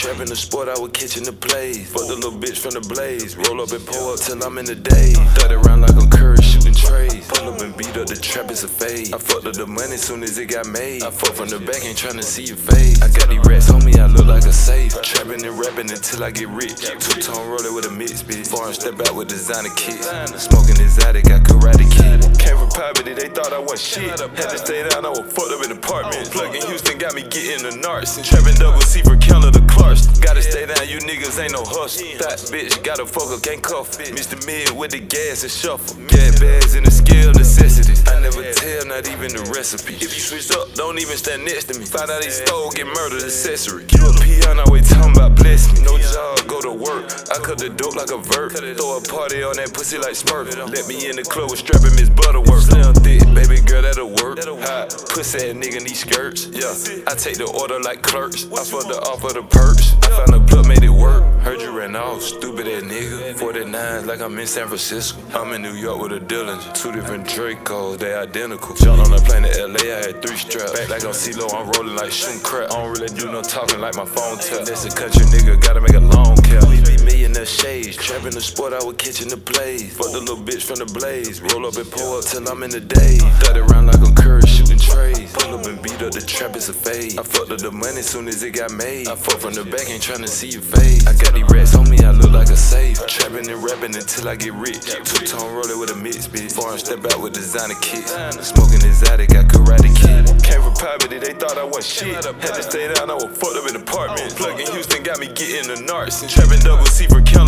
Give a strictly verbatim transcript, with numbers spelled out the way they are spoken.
Trapping the sport, I was catching the plays. Fuck the little bitch from the blaze. Roll up and pull up till I'm in the day. Third around like I'm Curry shooting trays. Pull up and beat up the trap, it's a fade. I fucked up the money soon as it got made. I fuck from the back, ain't tryna see your face. I got these rats on me, I look like a safe. Trapping and rapping until I get rich. Two-tone roller with a mix, bitch. Foreign step out with designer kicks. Smoking exotic, I karate kid. Came from poverty, they thought I was shit. Had to stay down, I was fucked up in apartments. Plug in Houston got me getting the narcs. Trapping double C for counter the Clarks. Gotta stay down, you niggas ain't no hustle. That bitch gotta fuck her, can't cuff. Mister Mid with the gas and shuffle. Gas bags in the scale necessities. I never tell, not even the recipe. If you switched up, don't even stand next to me. Find out he stole, get murdered, accessory. You a peon, always talking about bless me. No job, go to work. I cut the dope like a vert. Throw a party on that pussy like Smurf. Let me in the club with strapping Miss Butterworth. Slim thick, baby girl, that'll work. Hot pussy ass nigga need skirts. Yeah, I take the order like clerks. I fucked her off of the perks. I found a plug, made it work. Heard you ran off, stupid ass nigga. forty-nines like I'm in San Francisco. I'm in New York with a Dillinger. Two different Dracos, they identical. Jumped on a plane to L A, I had three straps. Back like I'm CeeLo, I'm rolling like shooting crap. I don't really do no talking like my phone tap. That's a country nigga, gotta make a long cap. We be millionaire shades, trapping the sport, I was catching the plays. Fuck the little bitch from the blaze. Roll up and pull up till I'm in the day. Third around like I'm Curry shooting trays. Pull up and beat up the trap, it's a fade. I fucked up the money soon as it got made. I fuck from the back, ain't tryna see your face. I got these rats on me, I look like a safe. Trapping and rapping until I get rich. Two-tone roller with a mix, bitch. Foreign step out with designer kicks. Smoking exotic, I karate kid. Came from poverty, they thought I was shit. Had to stay down, I was fucked up in apartments. Plug in Houston got me getting the narcs. Trapping double C for counter